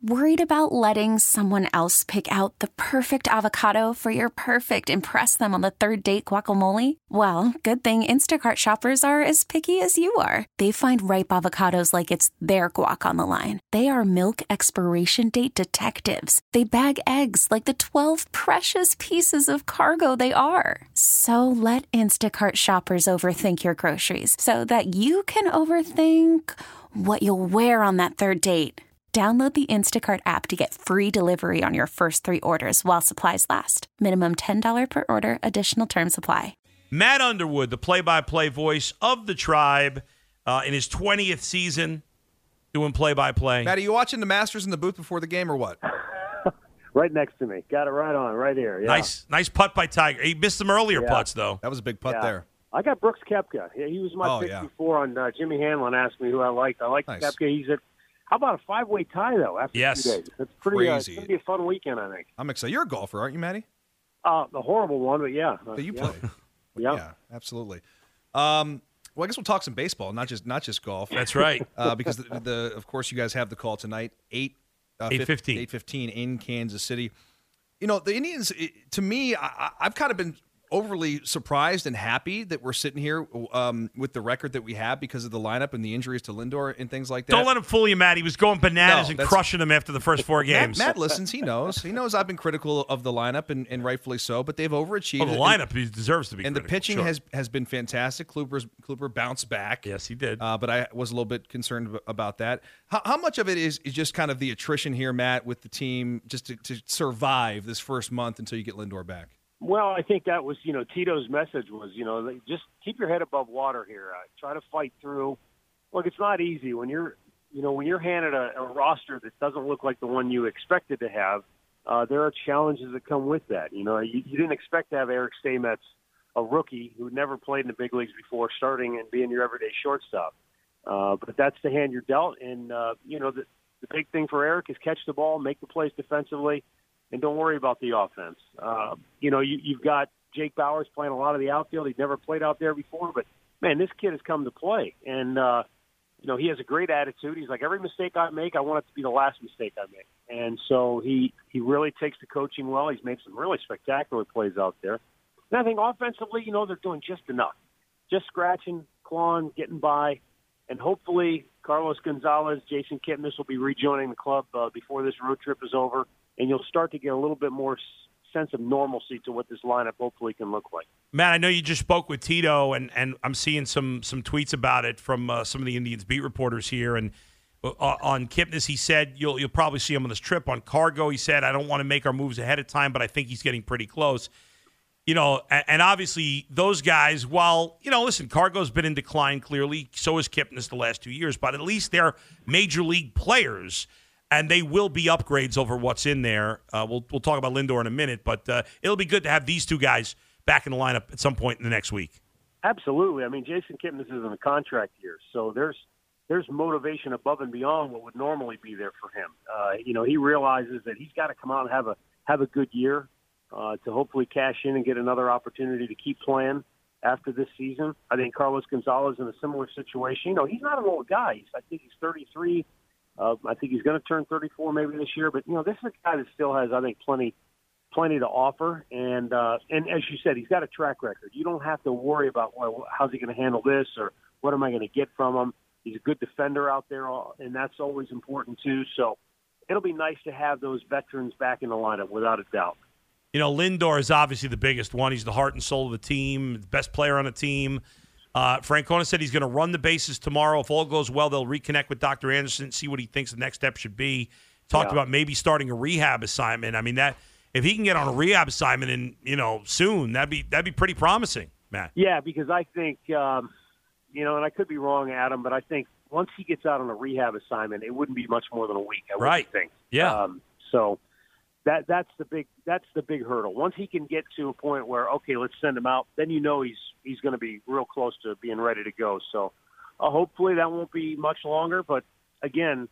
Worried about letting someone else pick out the perfect avocado for your perfect impress them on the third date guacamole? Well, good thing Instacart shoppers are as picky as you are. They find ripe avocados like it's their guac on the line. They are milk expiration date detectives. They bag eggs like the 12 precious pieces of cargo they are. So let Instacart shoppers overthink your groceries so that you can overthink what you'll wear on that third date. Download the Instacart app to get free delivery on your first 3 orders while supplies last. Minimum $10 per order. Additional terms apply. Matt Underwood, the play-by-play voice of the Tribe, in his 20th season, doing play-by-play. Matt, are you watching the Masters in the booth before the game or what? Right next to me. Got it right on, right here. Yeah. Nice putt by Tiger. He missed some earlier putts, though. That was a big putt there. I got Brooks Koepka. He was my pick before on Jimmy Hanlon asked me who I liked. I like Koepka. He's at how about a 5-way tie, though, after 2 days? That's pretty crazy. It's going to be a fun weekend, I think. I'm excited. You're a golfer, aren't you, Matty? The horrible one, but yeah. But you play. Yeah, absolutely. Well, I guess we'll talk some baseball, not just golf. That's right. Because of course you guys have the call tonight, 8:15 in Kansas City. You know, the Indians, to me, I've kind of been overly surprised and happy that we're sitting here with the record that we have because of the lineup and the injuries to Lindor and things like that. Don't let him fool you, Matt. He was going bananas and crushing them after the first 4 games. Matt listens. He knows. He knows I've been critical of the lineup, and rightfully so, but they've overachieved. Oh, the lineup, he deserves to be and critical. The pitching has been fantastic. Kluber bounced back. Yes, he did. But I was a little bit concerned about that. How much of it is just kind of the attrition here, Matt, with the team just to survive this first month until you get Lindor back? Well, I think that was, Tito's message was, just keep your head above water here. Try to fight through. Look, it's not easy when you're handed a roster that doesn't look like the one you expected to have. There are challenges that come with that. You didn't expect to have Eric Steinmetz, a rookie who never played in the big leagues before, starting and being your everyday shortstop. But that's the hand you're dealt. And, the big thing for Eric is catch the ball, make the plays defensively, and don't worry about the offense. You've got Jake Bauers playing a lot of the outfield. He's never played out there before, but, man, this kid has come to play. And, he has a great attitude. He's like, every mistake I make, I want it to be the last mistake I make. And so he really takes the coaching well. He's made some really spectacular plays out there. And I think offensively, they're doing just enough. Just scratching, clawing, getting by. And hopefully Carlos Gonzalez, Jason Kipnis will be rejoining the club before this road trip is over. And you'll start to get a little bit more sense of normalcy to what this lineup hopefully can look like. Matt, I know you just spoke with Tito, and I'm seeing some tweets about it from some of the Indians beat reporters here. And on Kipnis, he said you'll probably see him on this trip. On Cargo, he said, I don't want to make our moves ahead of time, but I think he's getting pretty close. And obviously those guys, while, listen, Cargo's been in decline clearly. So is Kipnis the last 2 years, but at least they're major league players. And they will be upgrades over what's in there. We'll talk about Lindor in a minute, but it'll be good to have these two guys back in the lineup at some point in the next week. Absolutely. I mean, Jason Kipnis is in a contract year, so there's motivation above and beyond what would normally be there for him. He realizes that he's got to come out and have a good year to hopefully cash in and get another opportunity to keep playing after this season. I think Carlos Gonzalez in a similar situation. He's not an old guy. I think he's 33. I think he's going to turn 34 maybe this year. But, this is a guy that still has, I think, plenty to offer. And as you said, he's got a track record. You don't have to worry about, how's he going to handle this or what am I going to get from him. He's a good defender out there, and that's always important too. So it'll be nice to have those veterans back in the lineup without a doubt. Lindor is obviously the biggest one. He's the heart and soul of the team, the best player on the team. Francona said he's going to run the bases tomorrow. If all goes well, they'll reconnect with Dr. Anderson, see what he thinks the next step should be. Talked about maybe starting a rehab assignment. I mean, that if he can get on a rehab assignment soon, that'd be pretty promising, Matt. Yeah, because I think and I could be wrong, Adam, but I think once he gets out on a rehab assignment, it wouldn't be much more than a week. I wouldn't think. Yeah. So that's the big hurdle. Once he can get to a point where let's send him out, then he's going to be real close to being ready to go. So hopefully that won't be much longer. But again,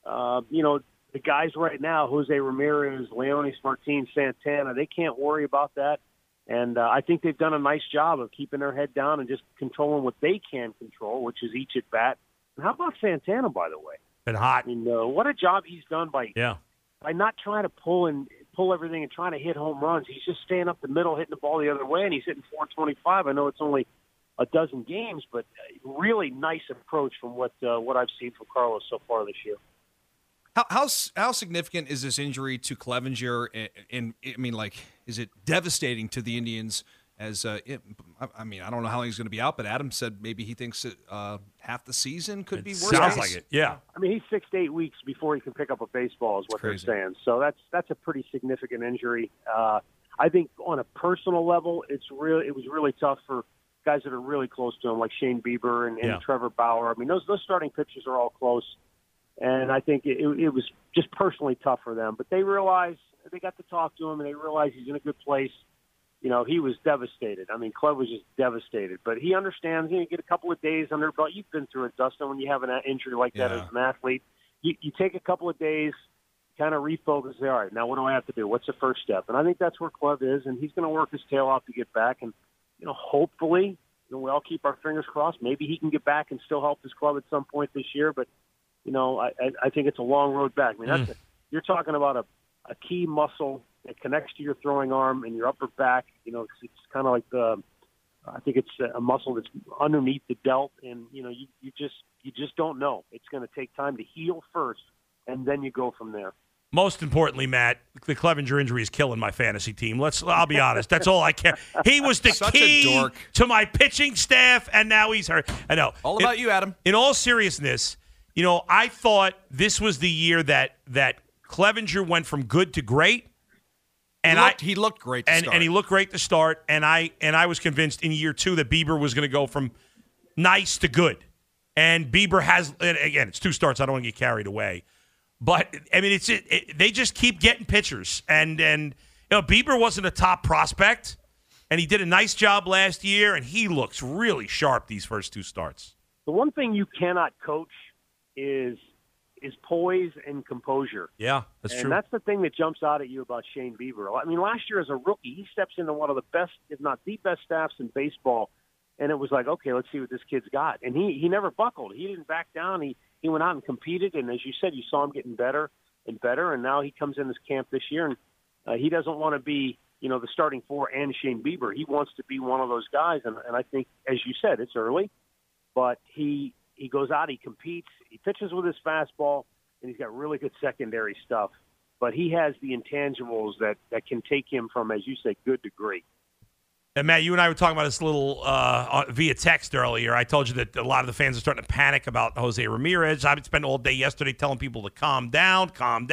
the guys right now, Jose Ramirez, Leonis Martin, Santana, they can't worry about that. And I think they've done a nice job of keeping their head down and just controlling what they can control, which is each at bat. And how about Santana, by the way? Been hot. I mean, what a job he's done by not trying to pull everything and trying to hit home runs. He's just staying up the middle, hitting the ball the other way, and he's hitting 425. I know it's only a dozen games, but really nice approach from what I've seen from Carlos so far this year. How significant is this injury to Clevinger? And I mean, like, is it devastating to the Indians? I don't know how long he's going to be out, but Adam said maybe he thinks half the season could be worse. Sounds like it, yeah. I mean, he's 6 to 8 weeks before he can pick up a baseball, is what they're saying. So that's a pretty significant injury. I think on a personal level, it was really tough for guys that are really close to him, like Shane Bieber and Trevor Bauer. I mean, those starting pitchers are all close. And I think it was just personally tough for them. But they realized, they got to talk to him, and they realized he's in a good place. You know, he was devastated. I mean, Clev was just devastated. But he understands, you get a couple of days under belt. You've been through it, Dustin, when you have an injury like that as an athlete. You take a couple of days, kind of refocus, say, all right, now what do I have to do? What's the first step? And I think that's where Clev is, and he's going to work his tail off to get back. And, hopefully, we all keep our fingers crossed. Maybe he can get back and still help his club at some point this year. But, I think it's a long road back. I mean, you're talking about a key muscle that connects to your throwing arm and your upper back. It's kind of like I think it's a muscle that's underneath the delt, and you just don't know. It's going to take time to heal first, and then you go from there. Most importantly, Matt, the Clevinger injury is killing my fantasy team. I'll be honest. That's all I care. He was the key to my pitching staff, and now he's hurt. I know. All about you, Adam. In all seriousness, I thought this was the year that Clevinger went from good to great. And he looked great to start. And he looked great to start. And I was convinced in year 2 that Bieber was going to go from nice to good. And Bieber has, and again, it's 2 starts. I don't want to get carried away. But, I mean, they just keep getting pitchers. And Bieber wasn't a top prospect. And he did a nice job last year. And he looks really sharp these first 2 starts. The one thing you cannot coach is poise and composure. Yeah, that's true. And that's the thing that jumps out at you about Shane Bieber. I mean, last year as a rookie, he steps into one of the best, if not the best staffs in baseball, and it was like, okay, let's see what this kid's got. And he never buckled. He didn't back down. He went out and competed, and as you said, you saw him getting better and better, and now he comes in this camp this year, and he doesn't want to be, the starting 4 and Shane Bieber. He wants to be one of those guys, and I think, as you said, it's early, but he goes out, he competes, he pitches with his fastball, and he's got really good secondary stuff. But he has the intangibles that can take him from, as you say, good to great. And, Matt, you and I were talking about this a little via text earlier. I told you that a lot of the fans are starting to panic about Jose Ramirez. I spent all day yesterday telling people to calm down.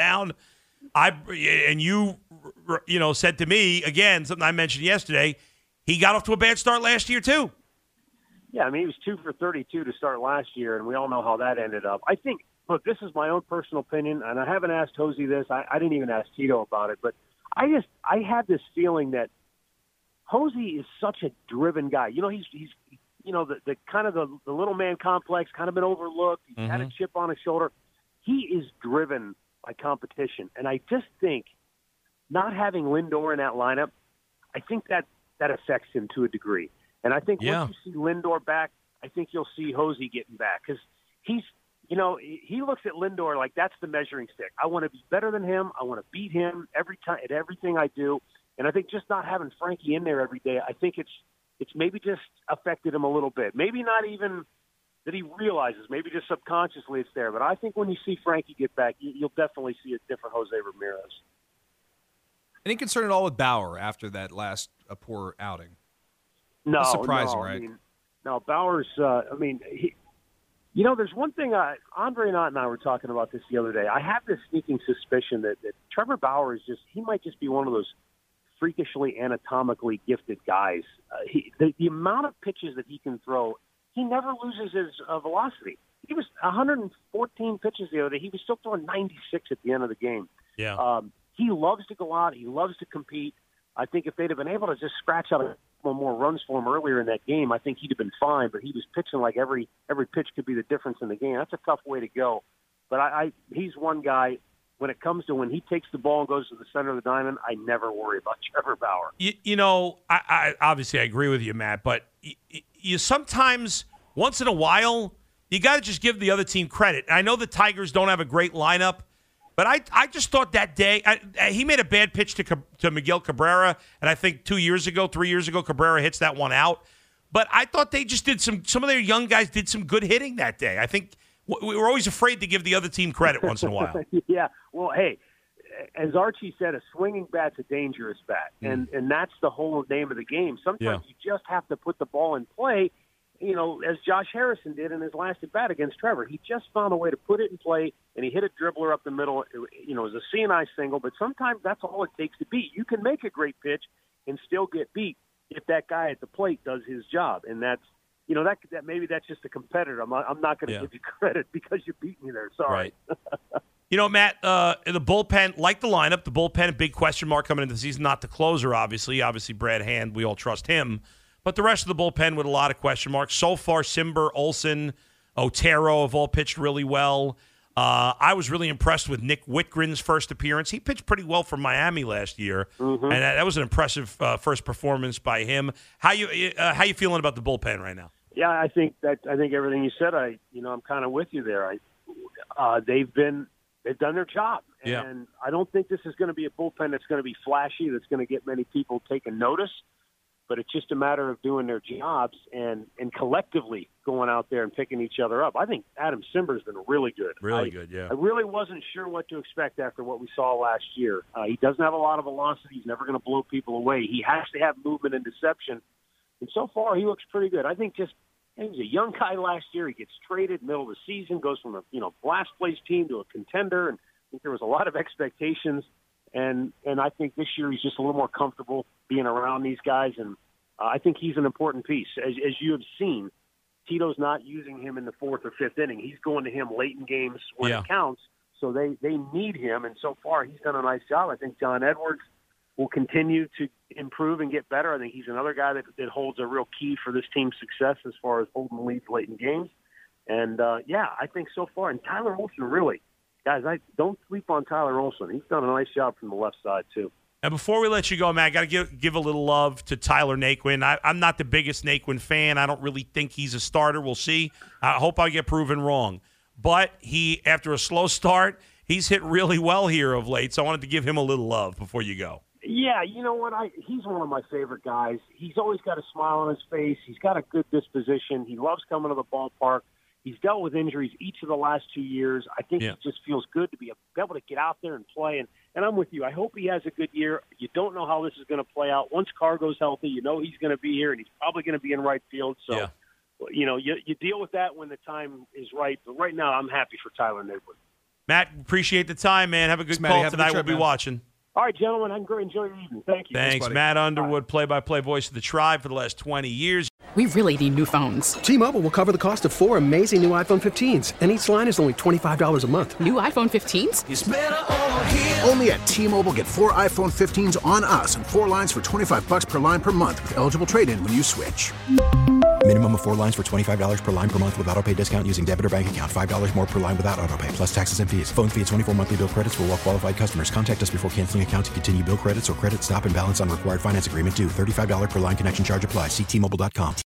And you said to me, again, something I mentioned yesterday, he got off to a bad start last year too. Yeah, I mean, he was 2 for 32 to start last year, and we all know how that ended up. I think, look, this is my own personal opinion, and I haven't asked Jose this. I didn't even ask Tito about it, but I had this feeling that Jose is such a driven guy. He's the kind of the little man complex, kind of been overlooked. He's had a chip on his shoulder. He is driven by competition, and I just think not having Lindor in that lineup, I think that affects him to a degree. And I think once you see Lindor back, I think you'll see Jose getting back because he looks at Lindor like that's the measuring stick. I want to be better than him. I want to beat him every time at everything I do. And I think just not having Frankie in there every day, I think it's maybe just affected him a little bit. Maybe not even that he realizes. Maybe just subconsciously it's there. But I think when you see Frankie get back, you'll definitely see a different Jose Ramirez. Any concern at all with Bauer after that last poor outing? No, that's surprising, right? I mean, no, Bauer's. There's one thing. Andre Knott and I were talking about this the other day. I have this sneaking suspicion that Trevor Bauer he might just be one of those freakishly anatomically gifted guys. The amount of pitches that he can throw, he never loses his velocity. He was 114 pitches the other day. He was still throwing 96 at the end of the game. Yeah. He loves to go out. He loves to compete. I think if they'd have been able to just scratch out a couple more runs for him earlier in that game, I think he'd have been fine. But he was pitching like every pitch could be the difference in the game. That's a tough way to go. But he's one guy. When it comes to when he takes the ball and goes to the center of the diamond, I never worry about Trevor Bauer. I obviously I agree with you, Matt. But you sometimes, once in a while, you got to just give the other team credit. And I know the Tigers don't have a great lineup, but I just thought that day he made a bad pitch to Miguel Cabrera, and I think 3 years ago, Cabrera hits that one out. But I thought they just did some of their young guys did some good hitting that day. I think we were always afraid to give the other team credit once in a while. Yeah, well, hey, as Archie said, a swinging bat's a dangerous bat, and that's the whole name of the game. Sometimes you just have to put the ball in play, as Josh Harrison did in his last at-bat against Trevor. He just found a way to put it in play, and he hit a dribbler up the middle. It was a C&I single, but sometimes that's all it takes to beat. You can make a great pitch and still get beat if that guy at the plate does his job, and that's that maybe that's just a competitor. I'm not going to give you credit because you beat me there. Sorry. Right. Matt, the bullpen, like the lineup, the bullpen, a big question mark coming into the season. Not the closer, obviously. Obviously, Brad Hand, we all trust him. But the rest of the bullpen with a lot of question marks. So far, Simber, Olsen, Otero have all pitched really well. I was really impressed with Nick Whitgren's first appearance. He pitched pretty well for Miami last year, and that was an impressive first performance by him. How you feeling about the bullpen right now? Yeah, I think everything you said. I'm kind of with you there. They've done their job, and I don't think this is going to be a bullpen that's going to be flashy, that's going to get many people taking notice. But it's just a matter of doing their jobs and collectively going out there and picking each other up. I think Adam Simber's been really good. Really good, yeah. I really wasn't sure what to expect after what we saw last year. He doesn't have a lot of velocity. He's never going to blow people away. He has to have movement and deception. And so far, he looks pretty good. I think he was a young guy last year. He gets traded middle of the season, goes from a last place team to a contender, and I think there was a lot of expectations. And I think this year he's just a little more comfortable being around these guys, and I think he's an important piece. As you have seen, Tito's not using him in the fourth or fifth inning. He's going to him late in games when it counts, so they need him, and so far he's done a nice job. I think John Edwards will continue to improve and get better. I think he's another guy that holds a real key for this team's success as far as holding leads late in games. And, I think so far, and Tyler Olsen really – guys, don't sleep on Tyler Olsen. He's done a nice job from the left side, too. And before we let you go, Matt, I got to give a little love to Tyler Naquin. I'm not the biggest Naquin fan. I don't really think he's a starter. We'll see. I hope I get proven wrong. But after a slow start, he's hit really well here of late, so I wanted to give him a little love before you go. Yeah, you know what? He's one of my favorite guys. He's always got a smile on his face. He's got a good disposition. He loves coming to the ballpark. He's dealt with injuries each of the last 2 years. I think it just feels good to be able to get out there and play. And I'm with you. I hope he has a good year. You don't know how this is going to play out. Once Cargo's healthy, he's going to be here, and he's probably going to be in right field. So, you deal with that when the time is right. But right now, I'm happy for Tyler Naquin. Matt, appreciate the time, man. Have a good call tonight. We'll be watching. All right, gentlemen. Enjoy your evening. Thank you. Thanks, Matt Underwood, play-by-play voice of the Tribe for the last 20 years. We really need new phones. T-Mobile will cover the cost of 4 amazing new iPhone 15s, and each line is only $25 a month. New iPhone 15s? It's better over here. Only at T-Mobile, get 4 iPhone 15s on us and 4 lines for $25 per line per month with eligible trade-in when you switch. Minimum of 4 lines for $25 per line per month with autopay discount using debit or bank account. $5 more per line without autopay, plus taxes and fees. Phone fee at 24 monthly bill credits for well-qualified customers. Contact us before canceling account to continue bill credits or credit stop and balance on required finance agreement due. $35 per line connection charge applies. See T-Mobile.com.